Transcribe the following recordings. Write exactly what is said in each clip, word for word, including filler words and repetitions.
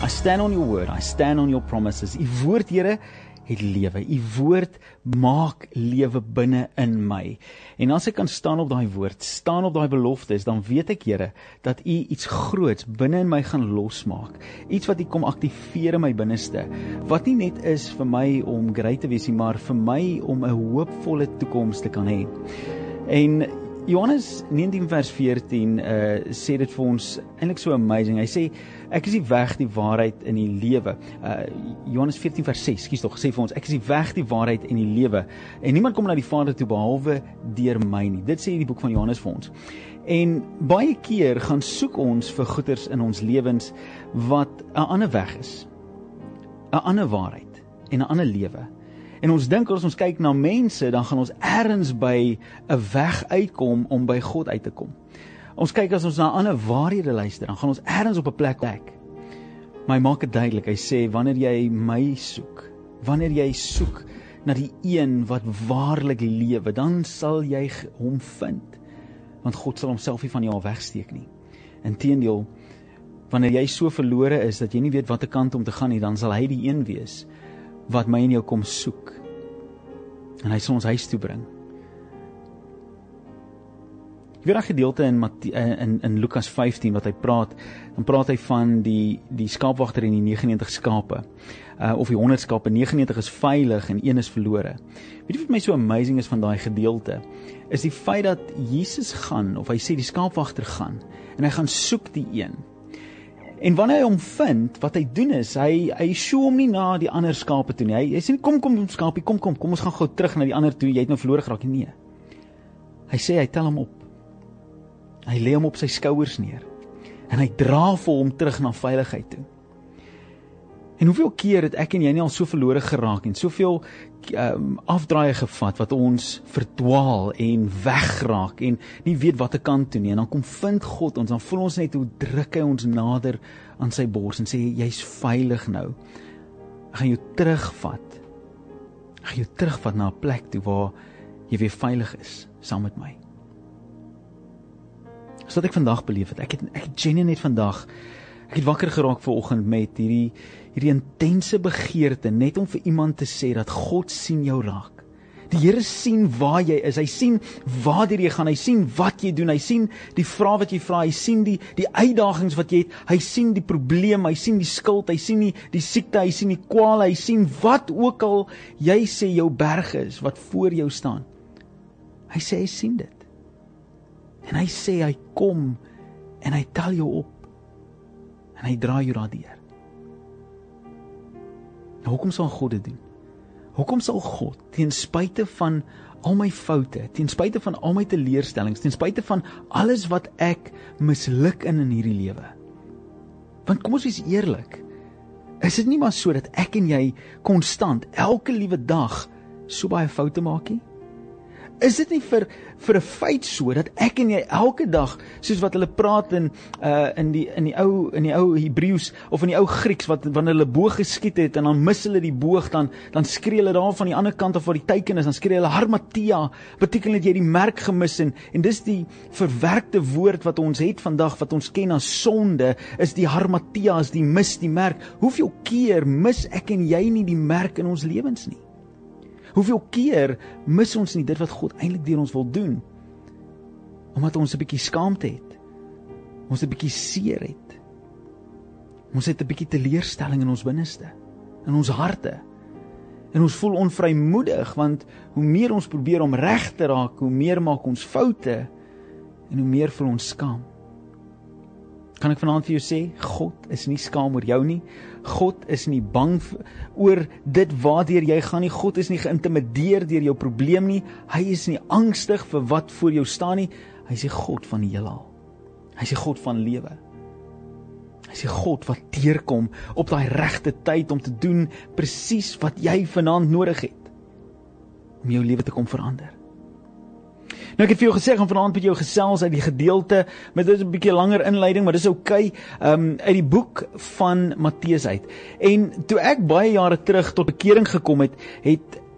stand on your word, I stand on your promises. U woord, Here, het lewe. U woord maak lewe binne in my. En as ek kan staan op daai woord, staan op daai beloftes, dan weet ek, Here, dat U iets groots binne in my gaan losmaak. Iets wat U kom aktiveer in my binneste. Wat nie net is vir my om great te wees nie, maar vir my om 'n hoopvolle toekoms te kan hê. En Johannes negentien vers veertien uh, sê dit vir ons eintlik so amazing. Hy sê, ek is die weg, die waarheid en die lewe. Uh, Johannes veertien vers ses, skies tog, sê vir ons, ek is die weg, die waarheid en die lewe. En niemand kom na die Vader toe behalwe deur my nie. Dit sê die boek van Johannes vir ons. En baie keer gaan soek ons vir goeders in ons lewens wat 'n ander weg is, 'n ander waarheid en 'n ander lewe. En ons dink as ons kyk na mense, dan gaan ons ergens by 'n weg uitkom om by God uit te kom. Ons kyk as ons na ander waarhede luister, dan gaan ons ergens op 'n plek plek. Maar hy maak dit duidelik, hy sê, wanneer jy my soek, wanneer jy soek na die een wat waarlik lewe, dan sal jy hom vind. Want God sal homself nie van jou al wegsteek nie. Inteendeel, wanneer jy so verlore is, dat jy nie weet watter kant om te gaan nie, dan sal hy die een wees wat my en jou kom soek. En hy sal ons huis toe bring. Ek weet 'n gedeelte in, in, in Lukas vyftien wat hy praat, dan praat hy van die, die skaapwagter en die negenennegentig skape, uh, of die honderd skape, negenennegentig is veilig en een is verlore. Weet jy wat my so amazing is van daai gedeelte, is die feit dat Jesus gaan, of hy sê die skaapwagter gaan, en hy gaan soek die een. En wanneer hy hom vind, wat hy doen is, hy, hy show hom nie na die ander skape toe nie. Hy, hy sê, kom, kom, skapie, kom, kom, kom, ons gaan gou terug na die ander toe, jy het nou verlore geraak. Nee. Hy sê, hy tel hom op. Hy lê hom op sy skouers neer. En hy dra vir hom terug na veiligheid toe. En hoeveel keer het ek en jy nie al so verlore geraak en soveel um, afdraaie gevat, wat ons verdwaal en wegraak en nie weet wat 'n kant toe nie. En dan kom vind God ons, dan voel ons net hoe druk hy ons nader aan sy bors en sê, jy's veilig nou. Ek gaan jou terugvat. Ek gaan jou terugvat na 'n plek toe waar jy weer veilig is, saam met my. So wat ek vandag beleef het, ek het, ek het genuine net vandag, ek het wakker geraak vanoggend met hierdie, hierdie intense begeerte, net om vir iemand te sê, dat God sien jou raak. Die Here sien waar jy is, hy sien waar jy gaan, hy sien wat jy doen, hy sien die vrae wat jy vra, hy sien die, die uitdagings wat jy het, hy sien die probleem, hy sien die skuld, hy sien die, die siekte, hy sien die kwale, hy sien wat ook al jy sê jou berg is, wat voor jou staan. Hy sê, hy sien dit. En hy sê, hy kom, en hy tel jou op, en hy dra jou daardeur. Nou, hoekom sal God dit doen? Hoekom sal God, ten spyte van al my foute, ten spyte van al my teleurstellings, ten spyte van alles wat ek misluk in in hierdie lewe? Want kom ons wees eerlik, is dit nie maar so dat ek en jy konstant, elke liewe dag, so baie foute maak nie? Is dit nie vir, vir 'n feit so, dat ek en jy elke dag, soos wat hulle praat in, uh, in die, in die ou, in die ou Hebreëus, of in die ou Grieks, wat, wanneer hulle boog geskiet het, en dan mis hulle die boog, dan, dan skree hulle daar van die ander kant af, waar die teiken is, dan skree hulle, Harmatia, beteken dat jy die merk gemis, en, en dis die verwerkte woord wat ons het vandag, wat ons ken as sonde, is die Harmatia, is die mis, die merk. Hoeveel keer mis ek en jy nie die merk in ons lewens nie? Hoeveel keer mis ons nie dit wat God eintlik deur ons wil doen? Omdat ons 'n bietjie skaamte het. Ons 'n bietjie seer het. Ons het 'n bietjie teleurstelling in ons binneste, in ons harte. En ons voel onvrymoedig, want hoe meer ons probeer om reg te raak, hoe meer maak ons foute, en hoe meer voel ons skaam. Kan ek vanaand vir jou sê, God is nie skaam oor jou nie. God is nie bang oor dit waardeur jy gaan nie. God is nie geïntimideer deur jou probleem nie. Hy is nie angstig vir wat voor jou staan nie. Hy is die God van die heelal. Hy is die God van lewe. Hy is die God wat deurkom op daai regte tyd om te doen presies wat jy vanaand nodig het om jou lewe te kom verander. Nou ek het vir jou gesê, ek gaan vanaand met jou gesels uit die gedeelte, met dit is 'n bietjie langer inleiding, maar dis oukei, um, uit die boek van Matteus uit. En toe ek baie jare terug tot bekering gekom het, het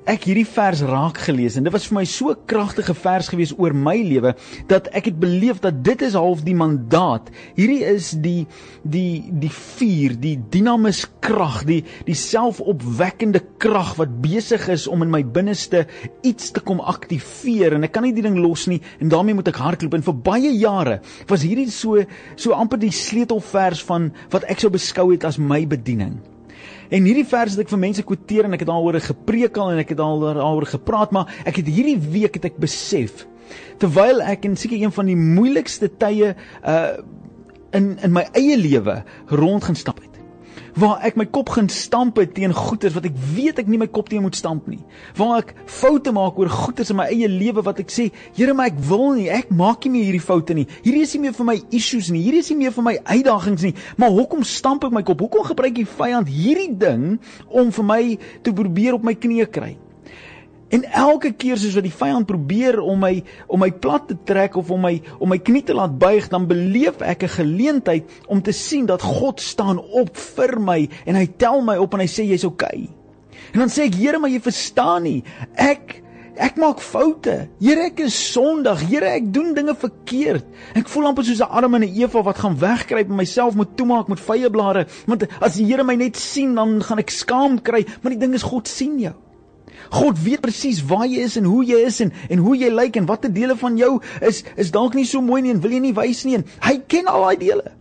ek hierdie vers raak gelees, en dit was vir my so 'n kragtige vers gewees oor my lewe, dat ek het beleef dat dit is half die mandaat. Hierdie is die die die vuur, die dinamus krag, die die selfopwekkende krag wat besig is om in my binneste iets te kom aktiveer, en ek kan nie die ding los nie, en daarmee moet ek hardloop. En vir baie jare was hierdie so so amper die sleutelvers van wat ek sou beskou het as my bediening. En hierdie vers het ek vir mense quoteer, en ek het daaroor gepreek al, en ek het daaroor gepraat, maar ek het hierdie week het ek besef, terwyl ek in seker een van die moeilikste tye uh, in, in my eie lewe rond gaan stap het, waar ek my kop gaan stamp het teen goeders wat ek weet ek nie my kop teen moet stamp nie, waar ek foute maak oor goeders in my eie lewe wat ek sê, Here, maar ek wil nie, ek maak nie meer hierdie foute nie, hierdie is nie meer vir my issues nie, hierdie is nie meer vir my uitdagings nie, maar hoekom stamp ek my kop, hoekom gebruik die vyand hierdie ding om vir my te probeer op my knieë kry? En elke keer soos wat die vyand probeer om my om my plat te trek of om my om my knie te laat buig, dan beleef ek 'n geleentheid om te sien dat God staan op vir my en hy tel my op en hy sê jy's okay. En dan sê ek, Here, maar jy verstaan nie. Ek ek maak foute. Here, ek is sondig. Here, ek doen dinge verkeerd. Ek voel amper soos 'n Adam en 'n Eva wat gaan wegkruip en myself moet toemaak met vyeblare, want as die Here my net sien, dan gaan ek skaam kry, maar die ding is God sien jou. God weet presies waar jy is en hoe jy is en, en hoe jy lyk en watter dele van jou is, is dalk nie so mooi nie en wil jy nie wys nie en hy ken al die dele.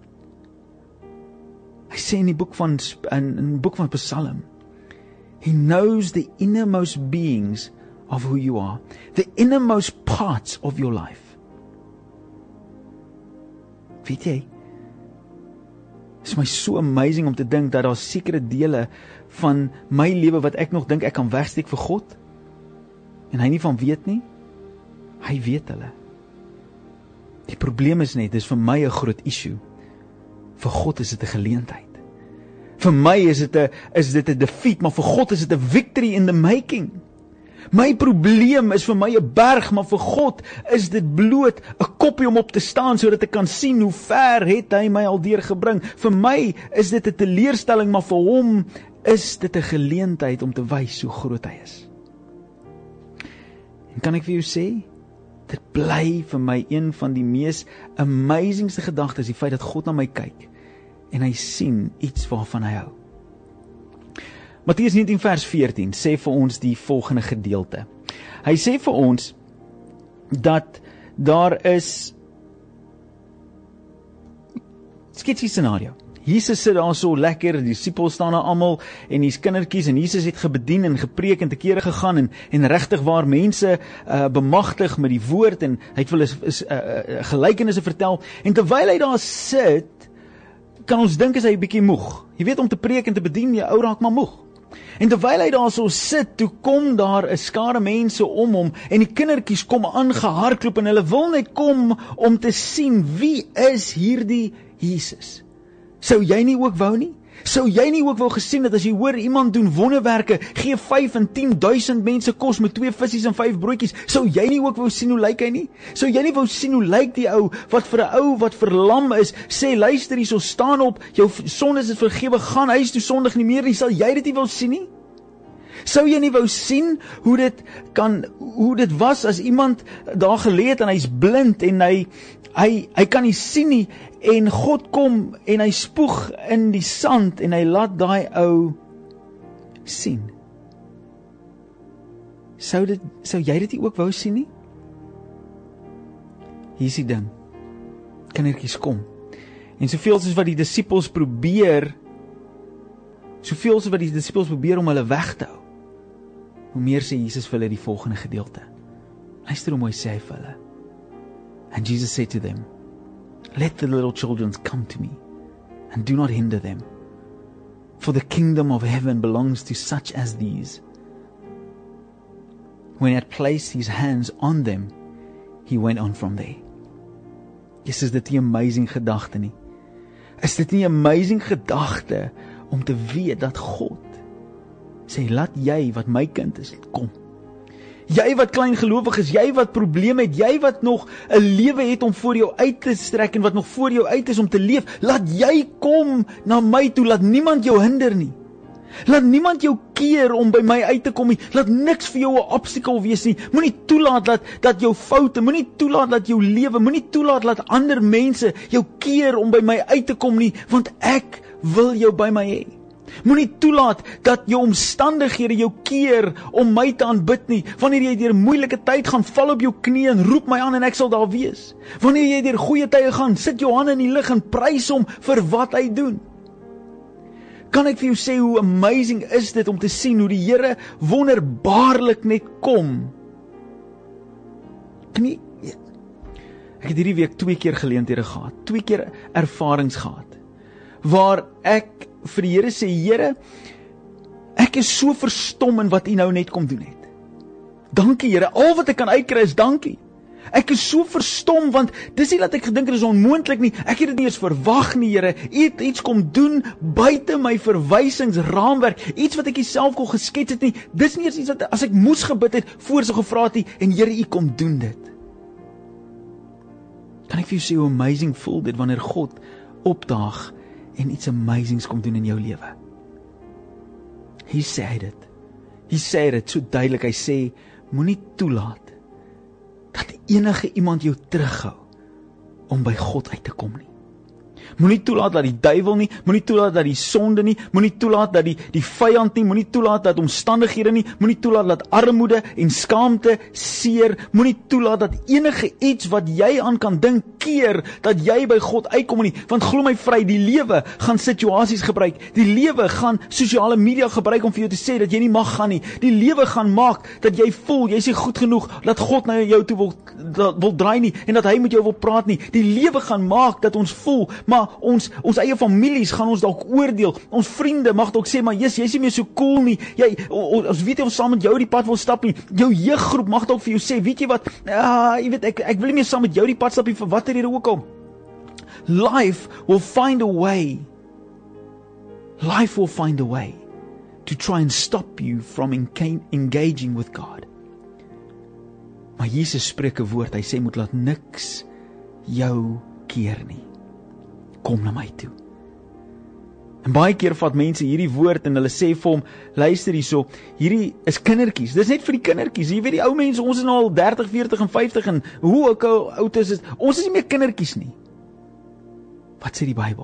Hy sê in die boek van, in, in die boek van Psalm, He knows the innermost beings of who you are, the innermost parts of your life. Weet jy, het is my so amazing om te dink dat daar sekere dele van my lewe wat ek nog dink ek kan wegsteek vir God, en hy nie van weet nie, hy weet hulle. Die probleem is net, dis vir my 'n groot issue, vir God is dit 'n geleentheid. Vir my is dit 'n is dit 'n defeat, maar vir God is dit 'n victory in the making. My probleem is vir my 'n berg, maar vir God is dit bloot 'n koppie om op te staan, sodat ek kan sien hoe ver het hy my al deurgebring. Vir my is dit 'n teleurstelling, maar vir hom is dit 'n geleentheid om te wys hoe groot hy is. En kan ek vir jou sê, dit bly vir my een van die mees amazingste gedagtes, die feit dat God na my kyk, en hy sien iets waarvan hy hou. Matteus negentien vers veertien sê vir ons die volgende gedeelte. Hy sê vir ons dat daar is sketsie scenario. Jesus sit daar so lekker, die disippels staan daar almal en hier's kindertjies en Jesus het gebedien en gepreek en te kere gegaan en en regtig waar mense uh, bemagtig met die woord en hy het vir hulle is uh, uh, gelykenisse vertel en terwyl hy daar sit, kan ons dink is hy 'n bietjie moeg. Jy weet, om te preek en te bedien, jy ou raak maar moeg. En terwyl hy daar so sit, toe kom daar 'n skare mense om hom en die kindertjies kom aangehardloop en hulle wil net kom om te sien wie is hierdie Jesus. Sou jy nie ook wou nie? Sou jy nie ook wou gesien het as jy hoor iemand doen wonderwerke, gee vyf en tien duisend mense kos met twee visse en vyf broodjies, sou jy nie ook wou sien hoe lyk hy nie? Sou jy nie wou sien hoe lyk die ou wat vir 'n ou wat verlam is, sê luister hierso, staan op, jou sondes is vergewe, gaan huis toe sondig nie meer nie, sal jy dit nie wou sien nie? Sou jy nie wou sien hoe dit kan hoe dit was as iemand daar gelê het en hy's blind en hy hy hy kan nie sien nie en God kom en hy spoeg in die sand en hy laat daai ou sien. Sou dit sou jy dit nie ook wou sien nie? Hier is die ding. Kindertjies kom. En soveel soos wat die disippels probeer soveel soos wat die disippels probeer om hulle weg te hou, hoe meer sê Jesus vir hulle die volgende gedeelte. Luister hoe mooi sê hy vir hulle. And Jesus said to them, let the little children come to me, and do not hinder them, for the kingdom of heaven belongs to such as these. When he had placed his hands on them, he went on from there. Yes, is dit nie amazing gedagte nie? Is dit nie amazing gedagte om te weet dat God sê, laat jy wat my kind is, kom. Jy wat klein gelowig is, jy wat probleme het, jy wat nog 'n lewe het om voor jou uit te strek en wat nog voor jou uit is om te leef, laat jy kom na my toe, laat niemand jou hinder nie. Laat niemand jou keer om by my uit te kom nie. Laat niks vir jou 'n obstakel wees nie. Moenie toelaat dat, dat jou foute, moenie toelaat dat jou lewe, moenie toelaat dat ander mense jou keer om by my uit te kom nie, want ek wil jou by my hê. Moenie toelaat dat jou omstandighede jou keer om my te aanbid nie. Wanneer jy deur moeilike tyd gaan, val op jou knie en roep my aan en ek sal daar wees. Wanneer jy deur goeie tye gaan, sit jou hande in die lug en prys hom vir wat hy doen. Kan ek vir jou sê hoe amazing is dit om te sien hoe die Here wonderbaarlik net kom? Kan jy, ek het hierdie week twee keer geleenthede gehad, twee keer ervarings gehad, waar ek vir die Here sê, Here, ek is so verstom in wat U nou net kom doen het. Dankie Here, al wat ek kan uitkry is dankie. Ek is so verstom, want dis nie dat ek gedink het is onmoontlik nie, ek het dit nie eens verwag nie, Here. U het iets kom doen buite my verwysingsraamwerk, iets wat ek nie self kon geskets het nie. Dis nie eens iets wat as ek moes gebid het, voor so gevra het nie, en Here, U kom doen dit. Kan ek vir jou sê hoe amazing voel dit wanneer God opdaag en iets amazings kom doen in jou lewe? Hy sê dit. Hy sê dit so duidelik. Hy sê, moenie toelaat dat enige iemand jou terughou om by God uit te kom nie. Moenie toelaat dat die duiwel nie, moenie toelaat dat die sonde nie, moenie toelaat dat die, die vyand nie, moenie toelaat dat omstandighede nie, moenie toelaat dat armoede en skaamte, seer, moenie toelaat dat enige iets wat jy aan kan dink keer, dat jy by God uitkom nie, want glo my vry, die lewe gaan situasies gebruik, die lewe gaan sosiale media gebruik om vir jou te sê dat jy nie mag gaan nie, die lewe gaan maak dat jy voel, jy is nie goed genoeg, dat God na jou toe wil, wil draai nie, en dat hy met jou wil praat nie, die lewe gaan maak dat ons voel, maar ons, ons eie families gaan ons dalk oordeel, ons vriende mag dalk sê, maar jy's, jy's nie meer so cool nie, jy, ons weet jy of saam met jou die pad wil stap nie, jou jeuggroep mag dalk vir jou sê, weet jy wat, ah, jy weet, ek, ek wil nie meer saam met jou die pad stap nie, vir wat rede ook al. Life will find a way, life will find a way to try and stop you from engaging with God. Maar Jesus spreek 'n woord, hy sê, moet laat niks jou keer nie. Kom na my toe. En baie keer vat mense hierdie woord en hulle sê vir hom, luister hierso, hierdie is kindertjies, dis net vir die kindertjies, jy weet die ou mense, ons is nou al dertig, veertig en vyftig en hoe ook al oud is, is, ons is nie meer kindertjies nie. Wat sê die Bybel?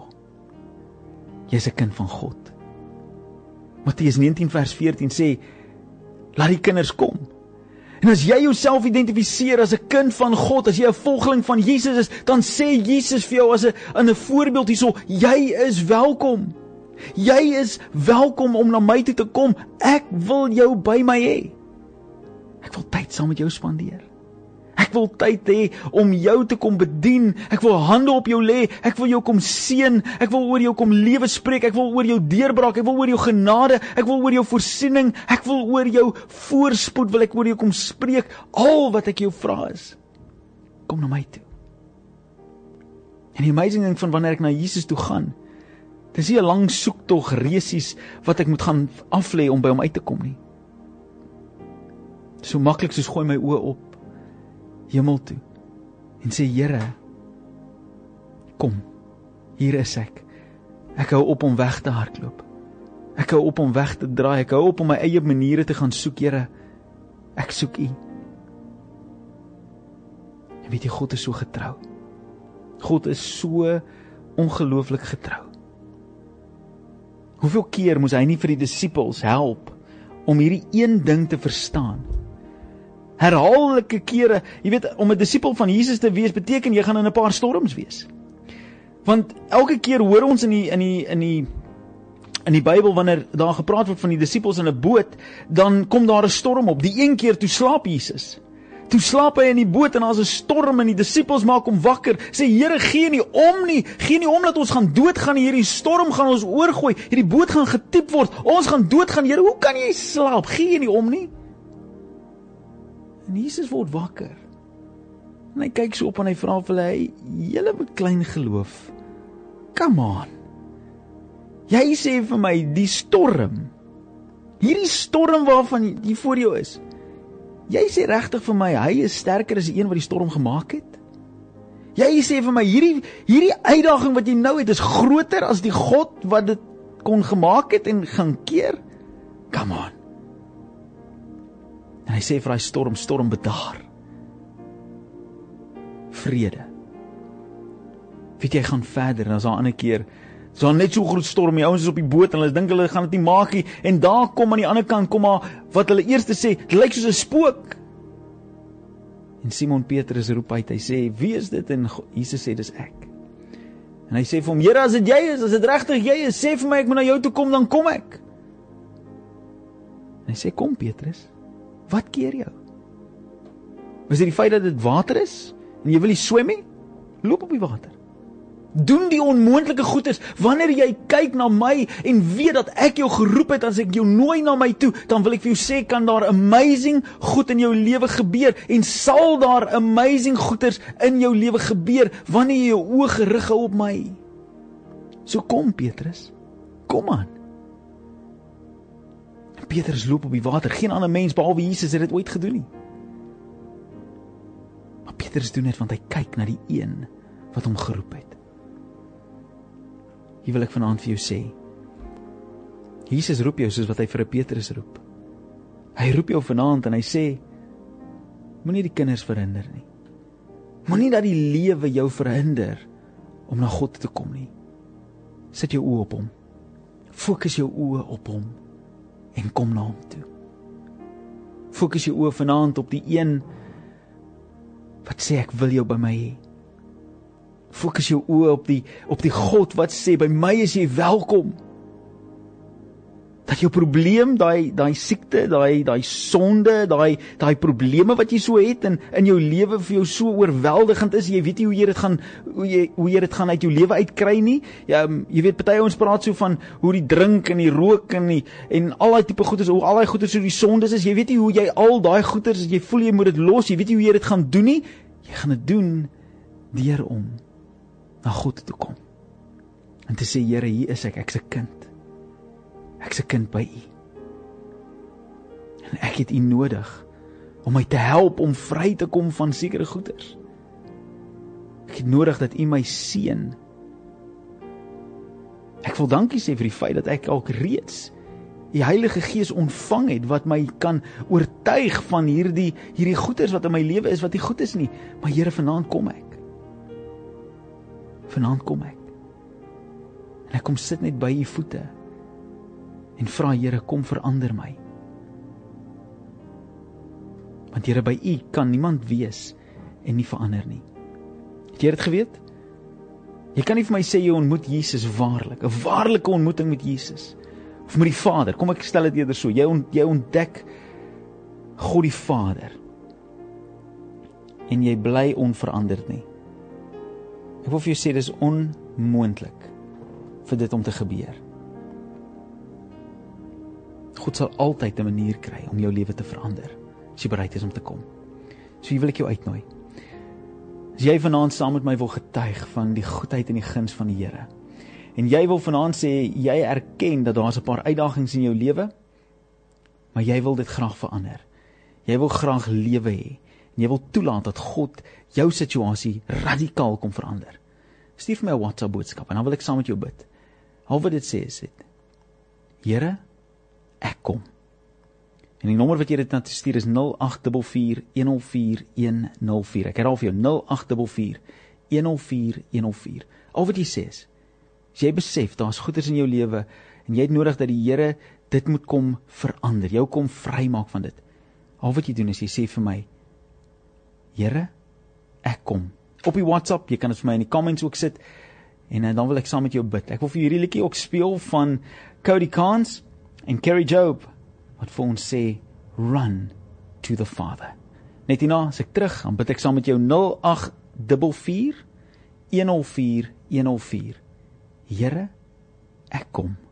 Jy is 'n kind van God. Matteus negentien vers veertien sê, laat die kinders kom. En as jy jouself identifiseer as 'n kind van God, as jy 'n volgeling van Jesus is, dan sê Jesus vir jou as 'n in 'n voorbeeld hierso, jy is welkom. Jy is welkom om na my toe te kom. Ek wil jou by my hê. Ek wil tyd saam met jou spandeer. Ek wil tyd hê om jou te kom bedien. Ek wil hande op jou lê. Ek wil jou kom seën. Ek wil oor jou kom lewe spreek. Ek wil oor jou deurbraak. Ek wil oor jou genade. Ek wil oor jou voorsiening. Ek wil oor jou voorspoed wil ek oor jou kom spreek. Al wat ek jou vra is, kom na my toe. En die amazing ding van wanneer ek na Jesus toe gaan, dis nie 'n lang soektog resies wat ek moet gaan aflê om by hom uit te kom nie. So maklik soos gooi my oë op hemel toe en sê, Here, kom, hier is ek. Ek hou op om weg te hardloop. Ek hou op om weg te draai. Ek hou op om my eie maniere te gaan soek, Here. Ek soek U. En weet jy, God is so getrou. God is so ongelooflik getrou. Hoeveel keer moes hy nie vir die disippels help om hierdie een ding te verstaan? Herhaaldelike kere, jy weet, om 'n disipel van Jesus te wees, beteken jy gaan in 'n paar storms wees. Want elke keer hoor ons in die in die in die in die Bybel wanneer daar gepraat word van die disippels in 'n boot, dan kom daar 'n storm op. Die een keer toe slaap Jesus. Toe slaap hy in die boot en daar's 'n storm en die disippels maak hom wakker. Sê, Here, gee nie om nie. Gee nie om dat ons gaan doodgaan nie. Hierdie storm gaan ons oorgooi. Hierdie boot gaan getiep word. Ons gaan doodgaan. Here, hoe kan jy slaap? Gee nie om nie. En Jesus word wakker. En hy kyk so op en hy vra vir hulle, julle met klein geloof, come on. Jy sê vir my, die storm, hierdie storm waarvan die voor jou is, jy sê regtig vir my, hy is sterker as die een wat die storm gemaak het? Jy sê vir my, hierdie, hierdie uitdaging wat jy nou het, is groter as die God wat dit kon gemaak het en gaan keer? Come on. En hy sê vir hy storm, storm bedaar. Vrede. Weet jy, hy gaan verder, en as daar 'n ander keer, so net so groot storm, die ouens is op die boot, en hulle dink hulle gaan dit nie maak nie, en daar kom aan die ander kant, kom maar, wat hulle eerste sê, dit lyk soos 'n spook. En Simon Petrus roep uit, hy sê, wie is dit? En Jesus sê, dis ek. En hy sê vir hom, Here, as dit jy is, as dit regtig jy is, sê vir my, ek moet na jou toe kom, dan kom ek. En hy sê, kom Petrus, wat keer jou? Is dit die feit dat dit water is, en jy wil nie swem nie? Loop op die water. Doen die onmoontlike goedes. Wanneer jy kyk na my en weet dat ek jou geroep het, as ek jou nooi na my toe, dan wil ek vir jou sê, kan daar amazing goed in jou lewe gebeur, en sal daar amazing goeders in jou lewe gebeur, wanneer jy jou oë gerig hou op my. So kom Petrus, kom aan. En Petrus loop op die water, geen ander mens behalwe Jesus het dit ooit gedoen nie. Maar Petrus doen dit want hy kyk na die een wat hom geroep het. Hier wil ek vanaand vir jou sê, Jesus roep jou soos wat hy vir 'n Petrus roep. Hy roep jou vanaand en hy sê, moenie die kinders verhinder nie. Moenie dat die lewe jou verhinder om na God te kom nie. Sit jou oë op hom. Fokus jou oë op hom en kom na hom toe. Fokus jou oë vanaand op die een wat sê, ek wil jou by my hê. Fokus jou oë op die, op die God wat sê, by my is jy welkom. Dat jou probleem, daai daai siekte, daai daai sonde, daai daai probleme wat jy so het in in jou lewe vir jou so oorweldigend is, jy weet nie hoe jy dit gaan hoe jy hoe jy dit gaan uit jou lewe uitkry nie. Ja, jy weet party ouens praat so van hoe die drink en die rook en die en al daai tipe goeders, hoe al daai goeders so die sondes is. Jy weet nie hoe jy al daai goeders, jy voel jy moet dit los, jy weet nie hoe jy dit gaan doen nie. Jy gaan dit doen deur om na God toe kom. En te sê, Here, hier is ek, ek's 'n kind. Ek's 'n kind by U. En ek het U nodig om my te help om vry te kom van sekere goeders. Ek het nodig dat U my seën. Ek wil dankie sê vir die feit dat ek al reeds die Heilige Gees ontvang het wat my kan oortuig van hierdie hierdie goeders wat in my lewe is wat nie goed is nie. Maar Here, vanaand kom ek. Vanaand kom ek. En ek kom sit net by U voete en vra, Here, kom verander my. Want Here, by U kan niemand wees en nie verander nie. Het jy dit geweet? Jy kan nie vir my sê jy ontmoet Jesus waarlik, 'n waarlike ontmoeting met Jesus, of met die Vader. Kom, ek stel dit eerder so, jy, ont, jy ontdek God die Vader, en jy bly onveranderd nie. Ek wil vir jou sê, dit is onmoontlik vir dit om te gebeur. God sal altyd 'n manier kry om jou lewe te verander, as jy bereid is om te kom. So hier wil ek jou uitnooi. As jy vanaand saam met my wil getuig van die goedheid en die guns van die Here, en jy wil vanaand sê, jy erken dat daar 'n paar uitdagings in jou lewe, maar jy wil dit graag verander. Jy wil graag lewe hê, en jy wil toelaat dat God jou situasie radikaal kom verander. Stuur vir my 'n WhatsApp boodskap, en dan wil ek saam met jou bid. Al wat dit sê is dit, Here, ek kom. En die nommer wat jy dit na te stuur is nul agt vier vier, een nul vier, een nul vier. Ek herhaal vir jou, nul agt vier vier, een nul vier, een nul vier. Al wat jy sê is, as jy besef, daar is goeders in jou lewe, en jy het nodig dat die Here dit moet kom verander, jou kom vrymaak van dit. Al wat jy doen is, jy sê vir my, Here, ek kom. Op die WhatsApp, jy kan dit vir my in die comments ook sit, en dan wil ek saam met jou bid. Ek wil vir hierdie liedjie ook speel van Cody Carnes en Kerry Job, wat vir ons sê, run to the Father. Net hierna, as ek terug, dan bid ek saam met jou nul agt vier vier, een nul vier, een nul vier. Here, ek kom.